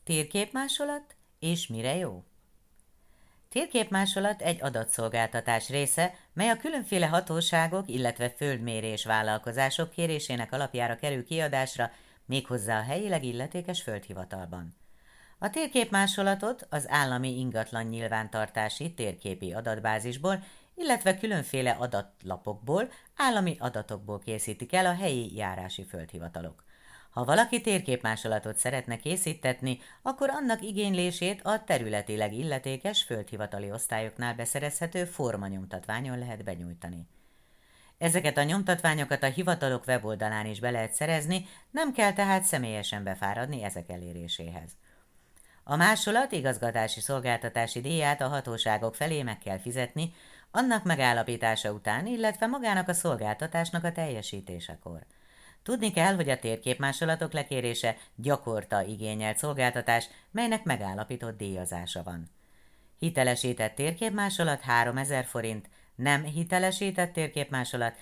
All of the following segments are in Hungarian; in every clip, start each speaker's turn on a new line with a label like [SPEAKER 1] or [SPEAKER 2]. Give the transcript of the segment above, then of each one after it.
[SPEAKER 1] Térképmásolat és mire jó? Térképmásolat egy adatszolgáltatás része, mely a különféle hatóságok, illetve földmérés vállalkozások kérésének alapjára kerül kiadásra, méghozzá a helyileg illetékes földhivatalban. A térképmásolatot az állami ingatlan nyilvántartási térképi adatbázisból, illetve különféle adatlapokból, állami adatokból készítik el a helyi járási földhivatalok. Ha valaki térképmásolatot szeretne készítetni, akkor annak igénylését a területileg illetékes földhivatali osztályoknál beszerezhető formanyomtatványon lehet benyújtani. Ezeket a nyomtatványokat a hivatalok weboldalán is be lehet szerezni, nem kell tehát személyesen befáradni ezek eléréséhez. A másolat igazgatási szolgáltatási díját a hatóságok felé meg kell fizetni, annak megállapítása után, illetve magának a szolgáltatásnak a teljesítésekor. Tudni kell, hogy a térképmásolatok lekérése gyakorta igényelt szolgáltatás, melynek megállapított díjazása van. Hitelesített térképmásolat 3000 forint, nem hitelesített térképmásolat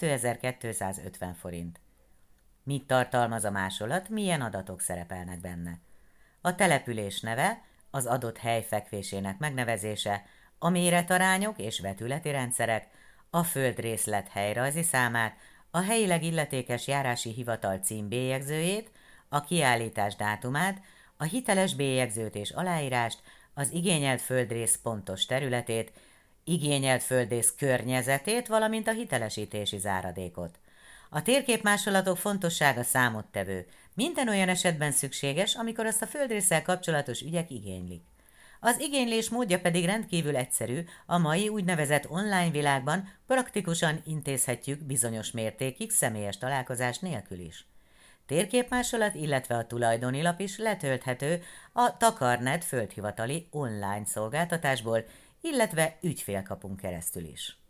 [SPEAKER 1] 2250 forint. Mit tartalmaz a másolat, milyen adatok szerepelnek benne? A település neve, az adott hely fekvésének megnevezése, a méretarányok és vetületi rendszerek, a földrészlet helyrajzi számát, a helyileg illetékes járási hivatal címbélyegzőjét, a kiállítás dátumát, a hiteles bélyegzőt és aláírást, az igényelt földrész pontos területét, igényelt földrész környezetét, valamint a hitelesítési záradékot. A térképmásolatok fontossága számottevő. Minden olyan esetben szükséges, amikor azt a földrésszel kapcsolatos ügyek igénylik. Az igénylés módja pedig rendkívül egyszerű, a mai úgynevezett online világban praktikusan intézhetjük bizonyos mértékig személyes találkozás nélkül is. Térképmásolat, illetve a tulajdoni lap is letölthető a Takarnet földhivatali online szolgáltatásból, illetve ügyfélkapun keresztül is.